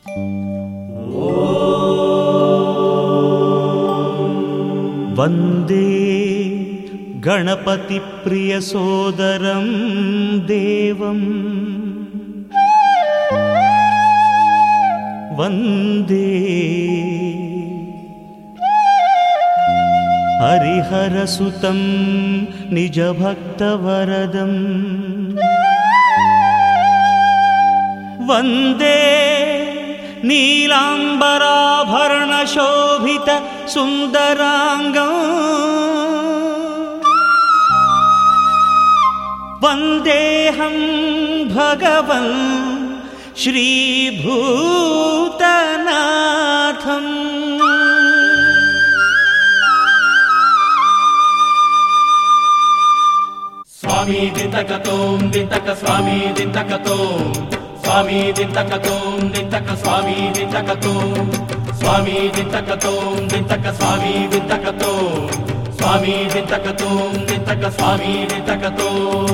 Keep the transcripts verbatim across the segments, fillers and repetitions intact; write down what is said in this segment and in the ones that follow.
ವಂದೇ ಗಣಪತಿ ಪ್ರಿಯ ಸೋದರಂ ದೇವಂ ವಂದೇ ಹರಿಹರಸುತಂ ನಿಜ ಭಕ್ತವರದಂ ವಂದೇ ನೀಲಾಂಬರಾಭರಣ ಶೋಭಿತ ಸುಂದರಾಂಗಂ ವಂದೇಹಂ ಭಗವನ್ ಶ್ರೀಭೂತನಾಥಂ. ಸ್ವಾಮಿ ದಿಂತಕತೋಂ ದಿಂತಕ ಸ್ವಾಮಿ ದಿಂತಕತೋಂ ಸ್ವಾಮಿ ದಿಂತಕತೋಂ ದಿಂತಕ ಸ್ವಾಮಿ ದಿಂತಕತೋಂ ಸ್ವಾಮಿ ದಿಂತಕತೋಂ ದಿಂತಕ ಸ್ವಾಮಿ ದಿಂತಕತೋಂ ಸ್ವಾಮಿ ದಿಂತಕತೋಂ ದಿಂತಕ ಸ್ವಾಮಿ ದಿಂತಕತೋಂ.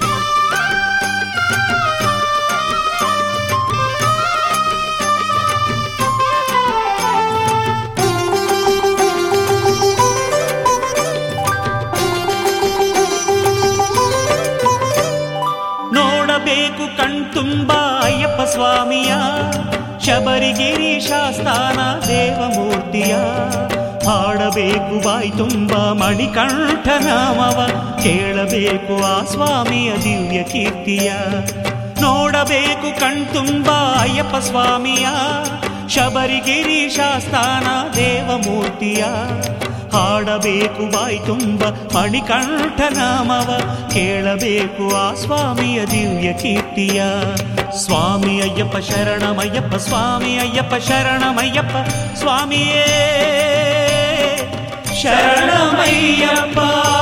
ನೋಡಬೇಕು ಕಣ್ತುಂಬ ಅಯ್ಯಪ್ಪ ಸ್ವಾಮಿಯ, ಶಬರಿಗಿರಿ ಶಾಸ್ತಾನ ದೇವಮೂರ್ತಿಯ, ಹಾಡಬೇಕು ಬಾಯಿ ತುಂಬ ಮಣಿಕಂಠ ನಾಮವ, ಕೇಳಬೇಕು ಆ ಸ್ವಾಮಿಯ ದಿವ್ಯ ಕೀರ್ತಿಯ. ನೋಡಬೇಕು ಕಣ್ತುಂಬ ಅಯ್ಯಪ್ಪ ಸ್ವಾಮಿಯ, ಶಬರಿಗಿರಿ ಶಾಸ್ತಾನ ದೇವಮೂರ್ತಿಯ, ಹಾಡಬೇಕು ಬಾಯಿ ತುಂಬ ಮಣಿಕಂಠ ನಾಮವ, ಕೇಳಬೇಕು ಆ ಸ್ವಾಮಿಯ ದಿವ್ಯ ಕೀರ್ತಿಯ. ಸ್ವಾಮಿ ಅಯ್ಯಪ್ಪ ಶರಣಮಯ್ಯಪ್ಪ ಸ್ವಾಮಿ ಅಯ್ಯಪ್ಪ ಶರಣಮಯ್ಯಪ್ಪ ಸ್ವಾಮಿಯೇ ಶರಣಮಯ್ಯಪ್ಪ.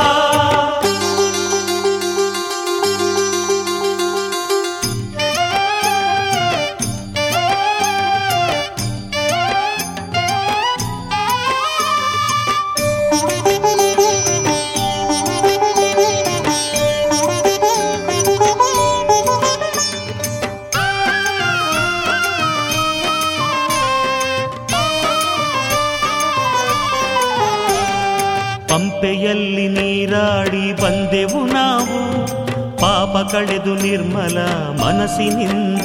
ಪಂಪೆಯಲ್ಲಿ ನೀರಾಡಿ ಬಂದೆವು ನಾವು, ಪಾಪ ಕಳೆದು ನಿರ್ಮಲ ಮನಸ್ಸಿನಿಂದ.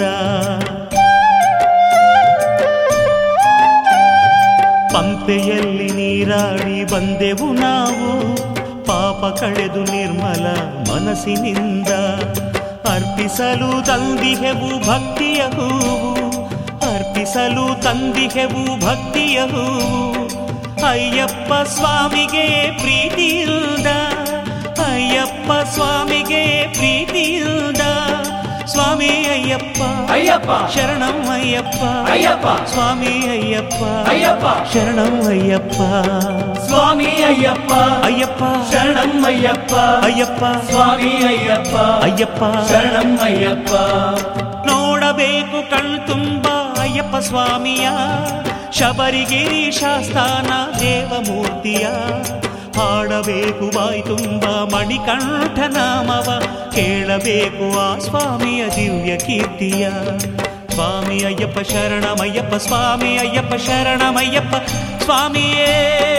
ಪಂಪೆಯಲ್ಲಿ ನೀರಾಡಿ ಬಂದೆವು ನಾವು, ಪಾಪ ಕಳೆದು ನಿರ್ಮಲ ಮನಸ್ಸಿನಿಂದ. ಅರ್ಪಿಸಲು ತಂದಿಹೆವು ಭಕ್ತಿಯ ಹೂವು, ಅರ್ಪಿಸಲು ತಂದಿಹೆವು ಭಕ್ತಿಯ ಹೂವು, ಅಯ್ಯಪ್ಪ ಸ್ವಾಮಿಗೆ ಪ್ರೀತಿಯಿಂದ, ಅಯ್ಯಪ್ಪ ಸ್ವಾಮಿಗೆ ಪ್ರೀತಿಯಿಂದ. ಸ್ವಾಮಿ ಅಯ್ಯಪ್ಪ ಅಯ್ಯಪ್ಪ ಶರಣಂ ಅಯ್ಯಪ್ಪ ಅಯ್ಯಪ್ಪ ಸ್ವಾಮಿ ಅಯ್ಯಪ್ಪ ಅಯ್ಯಪ್ಪ ಶರಣಂ ಅಯ್ಯಪ್ಪ ಸ್ವಾಮಿ ಅಯ್ಯಪ್ಪ ಅಯ್ಯಪ್ಪ ಶರಣಂ ಅಯ್ಯಪ್ಪ ಅಯ್ಯಪ್ಪ ಸ್ವಾಮಿ ಅಯ್ಯಪ್ಪ ಅಯ್ಯಪ್ಪ ಶರಣಂ ಅಯ್ಯಪ್ಪ. ನೋಡಬೇಕು ಕಣ್ತುಂಬ ಅಯ್ಯಪ್ಪ ಸ್ವಾಮಿಯ, ಶಬರಿಗಿರಿ ಶಾಸ್ತಾನ ದೇವಮೂರ್ತಿಯ, ಹಾಡಬೇಕು ಬಾಯಿ ತುಂಬ ಮಣಿಕಂಠ ನಾಮವ, ಕೇಳಬೇಕು ಆ ಸ್ವಾಮಿಯ ದಿವ್ಯ ಕೀರ್ತಿಯ. ಸ್ವಾಮಿ ಅಯ್ಯಪ್ಪ ಶರಣಮಯ್ಯಪ್ಪ ಸ್ವಾಮಿ ಅಯ್ಯಪ್ಪ ಶರಣಮಯ್ಯಪ್ಪ ಸ್ವಾಮಿಯೇ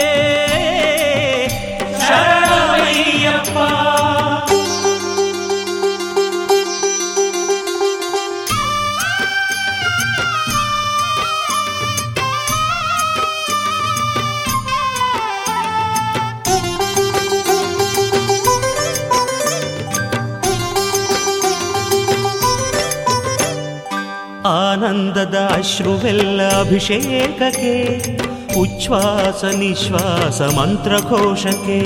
ಶರಣಮಯ್ಯಪ್ಪ. ಆನಂದದ ಅಶ್ರುವೆಲ್ಲ ಅಭಿಷೇಕಕ್ಕೆ, ಉಚ್ಛ್ವಾಸ ನಿಶ್ವಾಸ ಮಂತ್ರಘೋಷಕ್ಕೆ.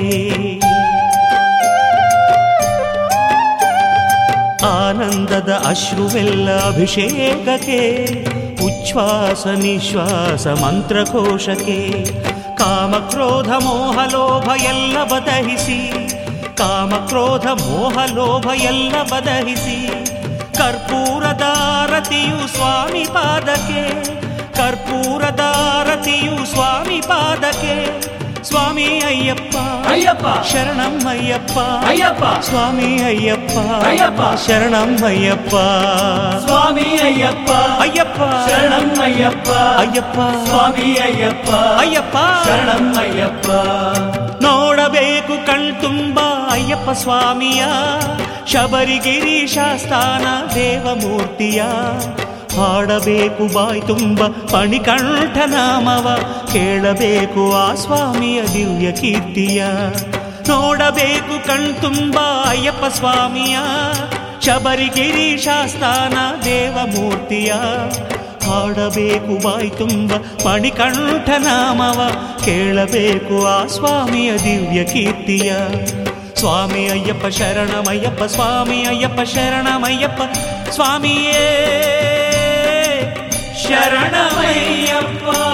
ಆನಂದದ ಅಶ್ರುವೆಲ್ಲ ಅಭಿಷೇಕಕ್ಕೆ, ಉಚ್ಛ್ವಾಸ ನಿಶ್ವಾಸ ಮಂತ್ರಘೋಷಕ್ಕೆ. ಕಾಮಕ್ರೋಧ ಮೋಹ ಲೋಭ ಎಲ್ಲ ಬದಹಿಸಿ, ಕಾಮಕ್ರೋಧ ಮೋಹ ಲೋಭ ಎಲ್ಲ ಬದಹಿಸಿ, ಕರ್ಪೂರದಾರತಿಯು ಸ್ವಾಮಿ ಪಾದಕ್ಕೆ, ಕರ್ಪೂರದಾರತಿಯು ಸ್ವಾಮಿ ಪಾದಕ್ಕೆ. ಸ್ವಾಮಿ ಅಯ್ಯಪ್ಪ ಅಯ್ಯಪ್ಪ ಶರಣಂ ಅಯ್ಯಪ್ಪ ಅಯ್ಯಪ್ಪ ಸ್ವಾಮಿ ಅಯ್ಯಪ್ಪ ಅಯ್ಯಪ್ಪ ಶರಣಂ ಅಯ್ಯಪ್ಪ ಸ್ವಾಮಿ ಅಯ್ಯಪ್ಪ ಅಯ್ಯಪ್ಪ ಶರಣಂ ಅಯ್ಯಪ್ಪ ಅಯ್ಯಪ್ಪ ಸ್ವಾಮಿ ಅಯ್ಯಪ್ಪ ಅಯ್ಯಪ್ಪ ಶರಣಂ ಅಯ್ಯಪ್ಪ. ನೋಡಬೇಕು ಕಣ್ತುಂಬ ಅಯ್ಯಪ್ಪ ಸ್ವಾಮಿಯ, ಶಬರಿಗಿರಿ ಶಾಸ್ತಾನ ದೇವಮೂರ್ತಿಯ. ಹಾಡಬೇಕು ಬಾಯ್ ತುಂಬ ಮಣಿಕಂಠ ನಾಮವ, ಕೇಳಬೇಕು ಆ ಸ್ವಾಮಿಯ ದಿವ್ಯ ಕೀರ್ತಿಯ. ನೋಡಬೇಕು ಕಣ್ತುಂಬ ಅಯ್ಯಪ್ಪ ಸ್ವಾಮಿಯ, ಶಬರಿಗಿರಿ ಶಾಸ್ತಾನ ದೇವಮೂರ್ತಿಯ. ಹಾಡಬೇಕು ಬಾಯ್ ತುಂಬ ಮಣಿಕಂಠ ನಾಮವ, ಕೇಳಬೇಕು ಆ ಸ್ವಾಮಿಯ ದಿವ್ಯ ಕೀರ್ತಿಯ. ಸ್ವಾಮಿ ಅಯ್ಯಪ್ಪ ಶರಣಮಯ್ಯಪ್ಪ, ಸ್ವಾಮಿ ಅಯ್ಯಪ್ಪ ಶರಣಮಯ್ಯಪ್ಪ, ಸ್ವಾಮಿಯೇ ಶರಣಮಯ್ಯಪ್ಪ.